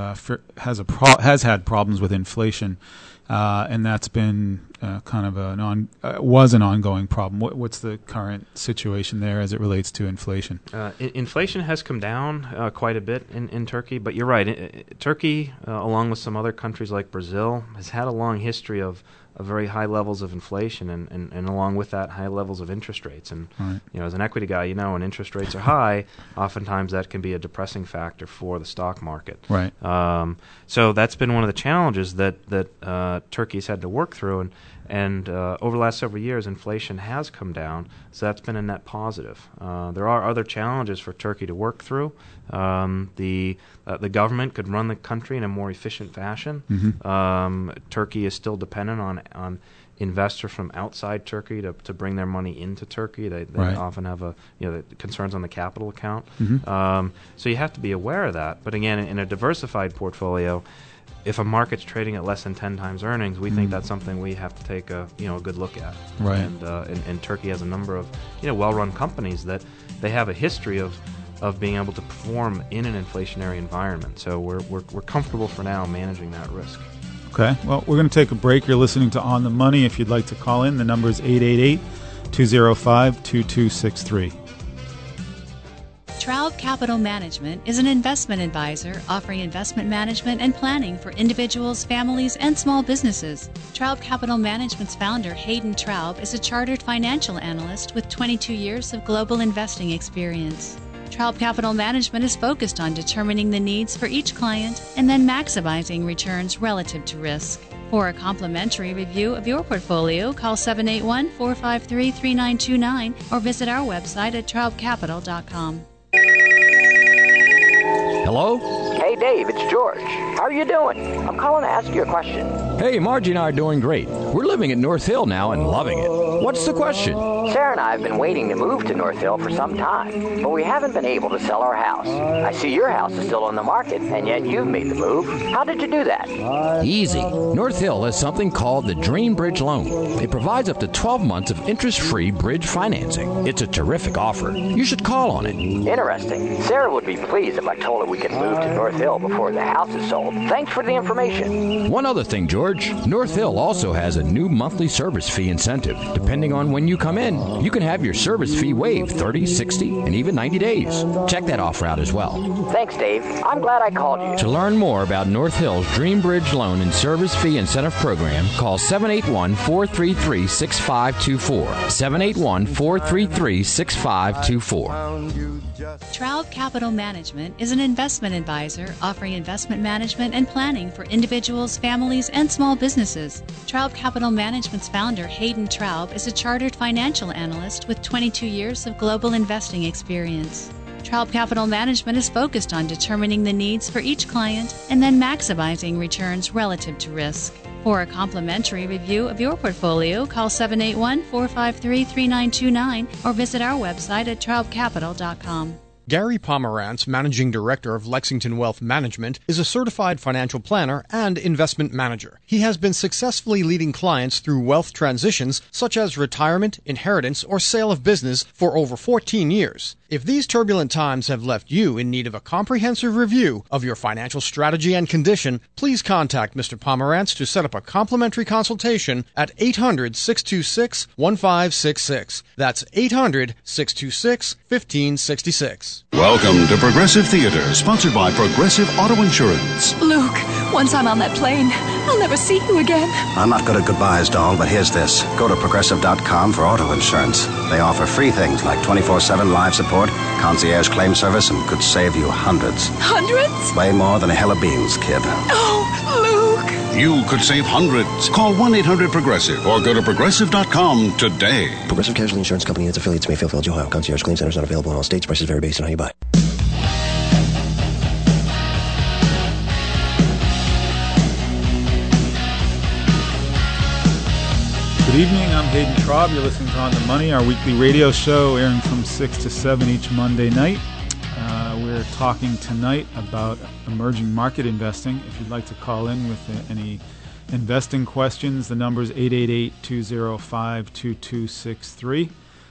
[SPEAKER 4] had problems with inflation, and that's been kind of was an ongoing problem. What's the current situation there as it relates to inflation?
[SPEAKER 5] Inflation has come down quite a bit in Turkey, but you're right. Turkey, along with some other countries like Brazil, has had a long history of very high levels of inflation and along with that, high levels of interest rates. And as an equity guy, when interest rates are high, oftentimes that can be a depressing factor for the stock market.
[SPEAKER 4] Right.
[SPEAKER 5] So that's been one of the challenges that Turkey's had to work through. And over the last several years, inflation has come down, so that's been a net positive. There are other challenges for Turkey to work through. The government could run the country in a more efficient fashion. Turkey is still dependent on investors from outside Turkey to bring their money into Turkey. They often have the concerns on the capital account. So you have to be aware of that. But again, in a diversified portfolio, if a market's trading at less than 10 times earnings, we think that's something we have to take a good look at.
[SPEAKER 4] Right.
[SPEAKER 5] And Turkey has a number of well-run companies that they have a history of being able to perform in an inflationary environment. So we're comfortable for now managing that risk.
[SPEAKER 4] Okay. Well, we're going to take a break. You're listening to On the Money. If you'd like to call in, the number is 888-205-2263.
[SPEAKER 6] Traub Capital Management is an investment advisor offering investment management and planning for individuals, families, and small businesses. Traub Capital Management's founder, Hayden Traub, is a chartered financial analyst with 22 years of global investing experience. Traub Capital Management is focused on determining the needs for each client and then maximizing returns relative to risk. For a complimentary review of your portfolio, call 781-453-3929 or visit our website at traubcapital.com.
[SPEAKER 11] Hello?
[SPEAKER 12] Hey, Dave, it's George. How are you doing? I'm calling to ask you a question.
[SPEAKER 11] Hey, Margie and I are doing great. We're living at North Hill now and loving it. What's the question?
[SPEAKER 12] Sarah and I have been waiting to move to North Hill for some time, but we haven't been able to sell our house. I see your house is still on the market, and yet you've made the move. How did you do that?
[SPEAKER 11] Easy. North Hill has something called the Dream Bridge Loan. It provides up to 12 months of interest-free bridge financing. It's a terrific offer. You should call on it.
[SPEAKER 12] Interesting. Sarah would be pleased if I told her we could move to North Hill before the house is sold. Thanks for the information.
[SPEAKER 11] One other thing, George. North Hill also has a new monthly service fee incentive. Depending on when you come in, you can have your service fee waived 30, 60, and even 90 days. Check that offer out as well.
[SPEAKER 12] Thanks, Dave. I'm glad I called you.
[SPEAKER 11] To learn more about North Hill's Dream Bridge Loan and Service Fee Incentive Program, call 781-433-6524. 781-433-6524.
[SPEAKER 6] Traub Capital Management is an investment advisor offering investment management and planning for individuals, families, and small businesses. Traub Capital Management's founder, Hayden Traub, is a chartered financial analyst with 22 years of global investing experience. Traub Capital Management is focused on determining the needs for each client and then maximizing returns relative to risk. For a complimentary review of your portfolio, call 781-453-3929 or visit our website at traubcapital.com.
[SPEAKER 8] Gary Pomerantz, Managing Director of Lexington Wealth Management, is a certified financial planner and investment manager. He has been successfully leading clients through wealth transitions such as retirement, inheritance, or sale of business for over 14 years. If these turbulent times have left you in need of a comprehensive review of your financial strategy and condition, please contact Mr. Pomerantz to set up a complimentary consultation at 800-626-1566. That's 800-626-1566.
[SPEAKER 13] Welcome to Progressive Theater, sponsored by Progressive Auto Insurance.
[SPEAKER 14] Luke, once I'm on that plane, I'll never see you again.
[SPEAKER 15] I'm not good at goodbyes, doll, but here's this. Go to Progressive.com for auto insurance. They offer free things like 24/7 live support, concierge claim service, and could save you hundreds.
[SPEAKER 14] Hundreds?
[SPEAKER 15] Way more than a hill of beans, kid.
[SPEAKER 14] Oh, Luke!
[SPEAKER 13] You could save hundreds. Call 1-800-PROGRESSIVE or go to Progressive.com today.
[SPEAKER 16] Progressive Casualty Insurance Company and its affiliates, Mayfield Village, Ohio. Concierge claim centers not available in all states. Prices vary based on how you buy.
[SPEAKER 4] Good evening, I'm Hayden Traub. You're listening to On the Money, our weekly radio show airing from 6 to 7 each Monday night. We're talking tonight about emerging market investing. If you'd like to call in with any investing questions, the number is 888-205-2263.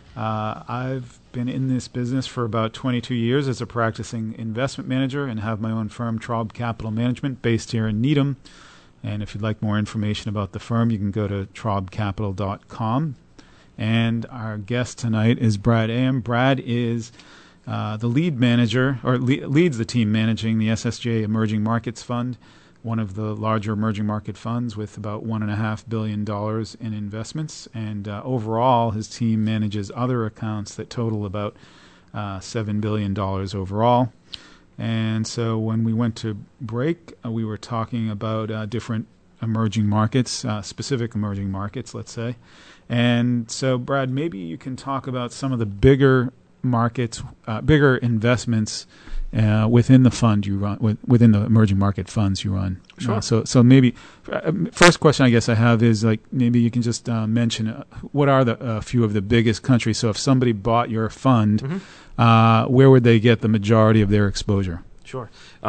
[SPEAKER 4] I've been in this business for about 22 years as a practicing investment manager and have my own firm, Traub Capital Management, based here in Needham. And if you'd like more information about the firm, you can go to traubcapital.com. And our guest tonight is Brad Am. Brad is the lead manager, or leads the team managing the SSJ Emerging Markets Fund, one of the larger emerging market funds with about $1.5 billion in investments. And overall, his team manages other accounts that total about $7 billion overall. And so when we went to break, we were talking about different emerging markets, specific emerging markets, let's say. And so, Brad, maybe you can talk about some of the bigger markets, bigger investments within the fund you run, within the emerging market funds you run.
[SPEAKER 5] Sure.
[SPEAKER 4] So maybe first question I guess I have is like maybe you can just mention what are a few of the biggest countries. So if somebody bought your fund, where would they get the majority of their exposure?
[SPEAKER 5] Sure.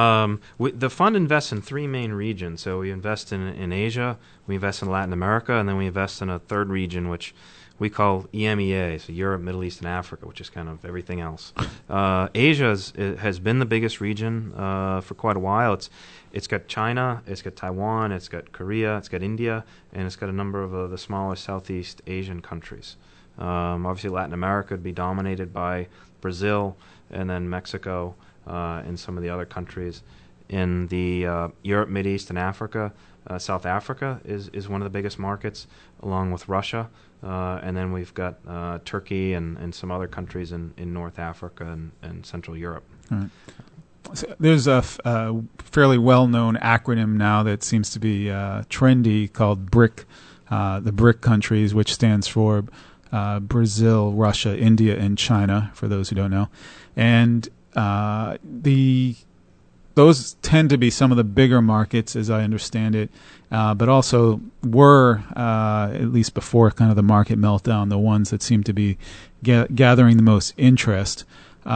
[SPEAKER 5] The fund invests in three main regions. So we invest in Asia, we invest in Latin America, and then we invest in a third region, which we call EMEA, so Europe, Middle East, and Africa, which is kind of everything else. Asia has been the biggest region for quite a while. It's got China, it's got Taiwan, it's got Korea, it's got India, and it's got a number of the smaller Southeast Asian countries. Obviously, Latin America would be dominated by Brazil, and then Mexico, and some of the other countries. In the Europe, Middle East, and Africa, South Africa is one of the biggest markets, along with Russia. And then we've got Turkey and some other countries in North Africa and Central Europe.
[SPEAKER 4] All right. So there's a fairly well-known acronym now that seems to be trendy called BRIC, the BRIC countries, which stands for Brazil, Russia, India, and China, for those who don't know. And those tend to be some of the bigger markets, as I understand it, but also were, at least before kind of the market meltdown, the ones that seem to be gathering the most interest.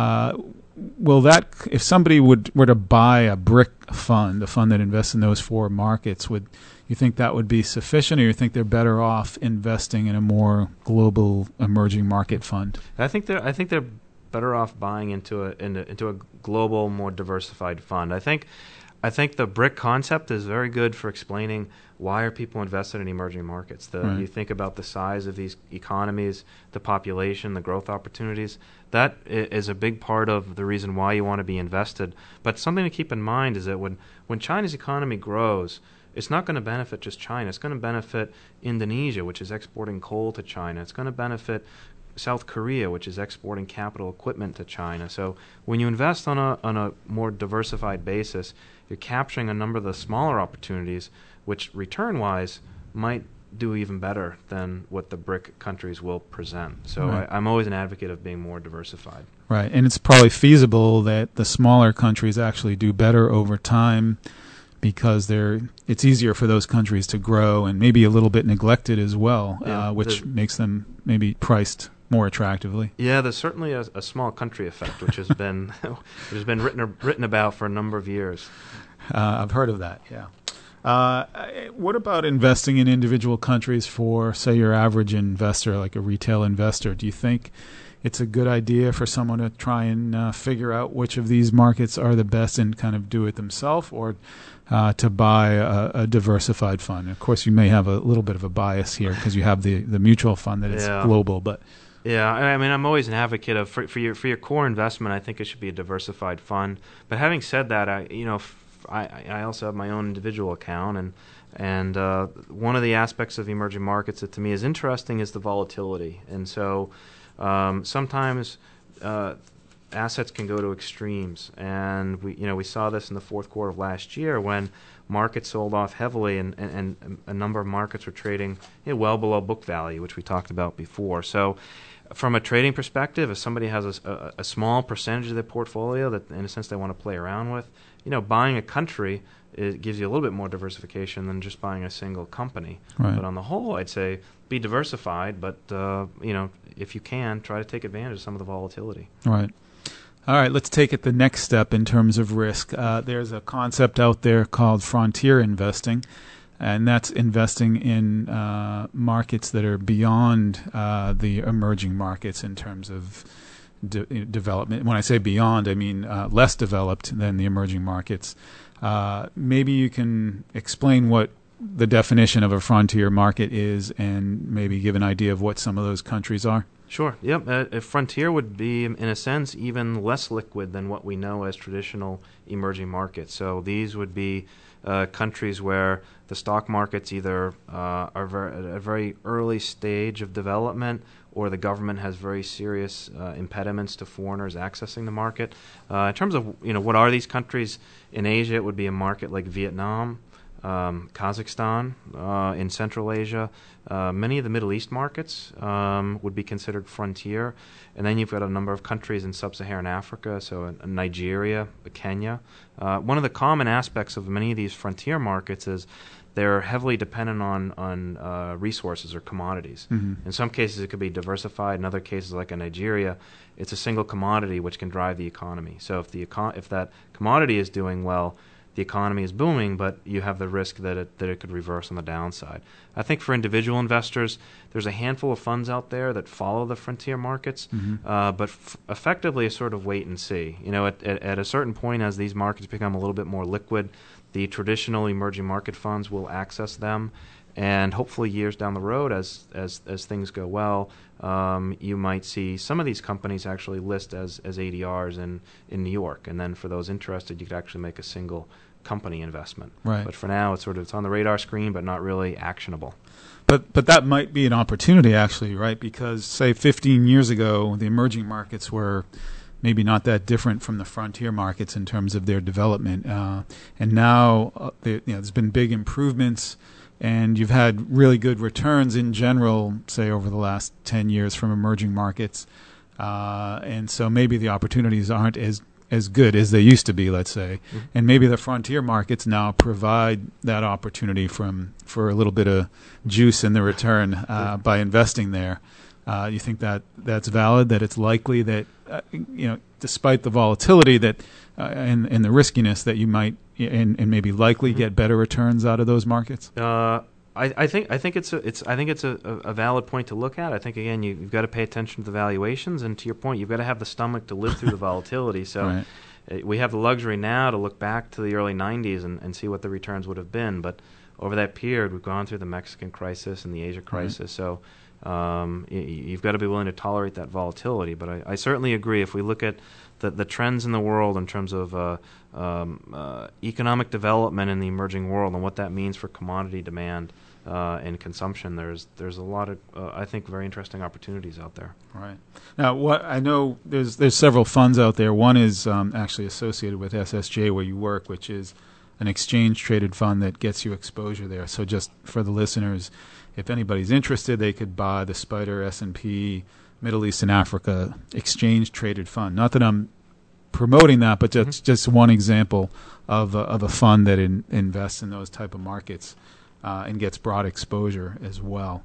[SPEAKER 4] Will that, if somebody were to buy a BRIC fund, a fund that invests in those four markets, would you think that would be sufficient, or you think they're better off investing in a more global emerging market fund?
[SPEAKER 5] I think they're better off buying into a global, more diversified fund. I think the BRIC concept is very good for explaining why are people invested in emerging markets.
[SPEAKER 4] Right.
[SPEAKER 5] You think about the size of these economies, the population, the growth opportunities. That is a big part of the reason why you want to be invested. But something to keep in mind is that when China's economy grows, it's not going to benefit just China. It's going to benefit Indonesia, which is exporting coal to China. It's going to benefit South Korea, which is exporting capital equipment to China. So when you invest on a more diversified basis, you're capturing a number of the smaller opportunities, which return-wise might do even better than what the BRIC countries will present. So
[SPEAKER 4] right.
[SPEAKER 5] I'm always an advocate of being more diversified.
[SPEAKER 4] Right, and it's probably feasible that the smaller countries actually do better over time because it's easier for those countries to grow and maybe a little bit neglected as well, which makes them maybe priced more attractively.
[SPEAKER 5] Yeah, there's certainly a small country effect, which has been written about for a number of years.
[SPEAKER 4] I've heard of that. Yeah. What about investing in individual countries for, say, your average investor, like a retail investor? Do you think it's a good idea for someone to try and figure out which of these markets are the best and kind of do it themselves, or to buy a diversified fund? Of course, you may have a little bit of a bias here because you have the mutual fund that is global, but
[SPEAKER 5] yeah, I mean, I'm always an advocate of for your core investment. I think it should be a diversified fund. But having said that, I also have my own individual account, and one of the aspects of emerging markets that to me is interesting is the volatility. And so sometimes assets can go to extremes, and we saw this in the fourth quarter of last year when markets sold off heavily, and a number of markets were trading well below book value, which we talked about before. So from a trading perspective, if somebody has a small percentage of their portfolio that, in a sense, they want to play around with, buying a country, it gives you a little bit more diversification than just buying a single company.
[SPEAKER 4] Right.
[SPEAKER 5] But on the whole, I'd say be diversified, but if you can, try to take advantage of some of the volatility.
[SPEAKER 4] Right. All right, let's take it the next step in terms of risk. There's a concept out there called frontier investing, and that's investing in markets that are beyond the emerging markets in terms of development. When I say beyond, I mean less developed than the emerging markets. Maybe you can explain what the definition of a frontier market is and maybe give an idea of what some of those countries are.
[SPEAKER 5] Sure. Yep. A frontier would be, in a sense, even less liquid than what we know as traditional emerging markets. So these would be countries where the stock markets either are at a very early stage of development, or the government has very serious impediments to foreigners accessing the market. In terms of what are these countries in Asia, it would be a market like Vietnam, Kazakhstan, in Central Asia. Many of the Middle East markets would be considered frontier. And then you've got a number of countries in sub-Saharan Africa, so Nigeria, Kenya. One of the common aspects of many of these frontier markets is they're heavily dependent on resources or commodities.
[SPEAKER 4] Mm-hmm.
[SPEAKER 5] In some cases, it could be diversified. In other cases, like in Nigeria, it's a single commodity which can drive the economy. So if that commodity is doing well, the economy is booming, but you have the risk that it could reverse on the downside. I think for individual investors, there's a handful of funds out there that follow the frontier markets, but effectively a sort of wait and see. At a certain point, as these markets become a little bit more liquid, the traditional emerging market funds will access them, and hopefully years down the road, as things go well, you might see some of these companies actually list as ADRs in New York, and then for those interested, you could actually make a single company investment.
[SPEAKER 4] Right.
[SPEAKER 5] But for now, it's on the radar screen, but not really actionable.
[SPEAKER 4] But that might be an opportunity, actually, right? Because, say, 15 years ago, the emerging markets were maybe not that different from the frontier markets in terms of their development. And now there's been big improvements, and you've had really good returns in general, say, over the last 10 years from emerging markets. And so maybe the opportunities aren't as as good as they used to be, let's say, and maybe the frontier markets now provide that opportunity for a little bit of juice in the return by investing there. You think that that's valid? That it's likely that despite the volatility that and the riskiness that you might and maybe likely get better returns out of those markets?
[SPEAKER 5] I think it's a valid point to look at. I think again you've got to pay attention to the valuations, and to your point, you've got to have the stomach to live through the volatility. So we have the luxury now to look back to the early '90s and see what the returns would have been. But over that period, we've gone through the Mexican crisis and the Asia crisis. So you've got to be willing to tolerate that volatility. But I certainly agree. If we look at the trends in the world in terms of economic development in the emerging world and what that means for commodity demand and consumption, there's a lot of I think very interesting opportunities out there.
[SPEAKER 4] Right. Now, what I know there's several funds out there. One is actually associated with SSJ where you work, which is an exchange traded fund that gets you exposure there. So just for the listeners, if anybody's interested, they could buy the SPDR S&P Middle East and Africa exchange traded fund. Not that I'm promoting that, but just one example of a fund that invests in those type of markets and gets broad exposure as well.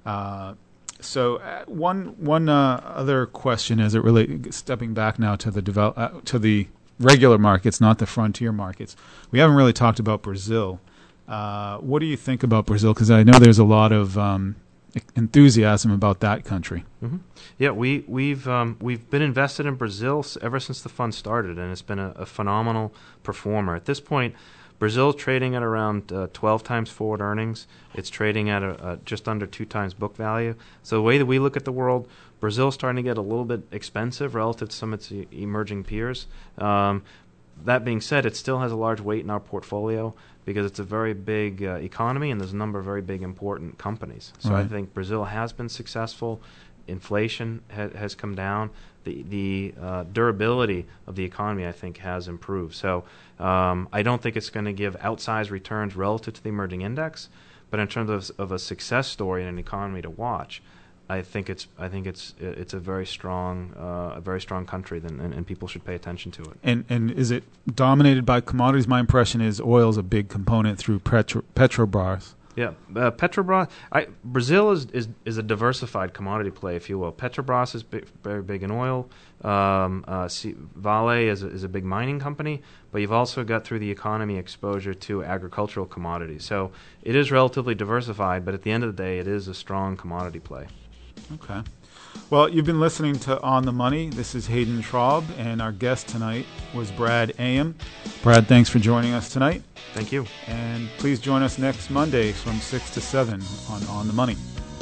[SPEAKER 4] So one other question as it relates, stepping back now to the regular markets, not the frontier markets. We haven't really talked about Brazil. What do you think about Brazil? Because I know there's a lot of enthusiasm about that country.
[SPEAKER 5] Mm-hmm. Yeah, we've been invested in Brazil ever since the fund started, and it's been a phenomenal performer. At this point, Brazil is trading at around 12 times forward earnings. It's trading at just under 2 times book value. So the way that we look at the world, Brazil is starting to get a little bit expensive relative to some of its emerging peers. That being said, it still has a large weight in our portfolio because it's a very big economy and there's a number of very big important companies. So I think Brazil has been successful. Inflation has come down. The durability of the economy, I think, has improved. So I don't think it's going to give outsized returns relative to the emerging index, but in terms of a success story in an economy to watch, I think it's a very strong country, and people should pay attention to it.
[SPEAKER 4] And is it dominated by commodities? My impression is oil is a big component through Petrobras.
[SPEAKER 5] Yeah, Petrobras. Brazil is a diversified commodity play, if you will. Petrobras is very big in oil. Vale is a big mining company, but you've also got through the economy exposure to agricultural commodities. So it is relatively diversified, but at the end of the day, it is a strong commodity play.
[SPEAKER 4] Okay. Well, you've been listening to On the Money. This is Hayden Traub, and our guest tonight was Brad Ahem. Brad, thanks for joining us tonight.
[SPEAKER 5] Thank you.
[SPEAKER 4] And please join us next Monday from 6 to 7 on the Money.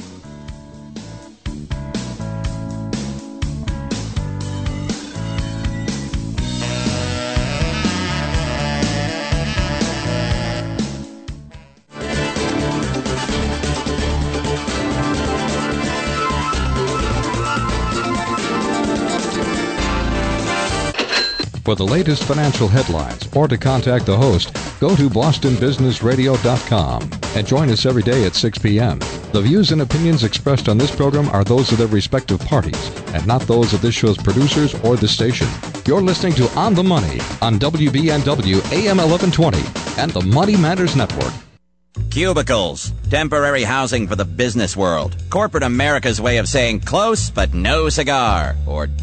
[SPEAKER 3] For the latest financial headlines or to contact the host, go to bostonbusinessradio.com and join us every day at 6 p.m. The views and opinions expressed on this program are those of their respective parties and not those of this show's producers or the station. You're listening to On the Money on WBNW AM 1120 and the Money Matters Network.
[SPEAKER 17] Cubicles, temporary housing for the business world. Corporate America's way of saying close but no cigar, or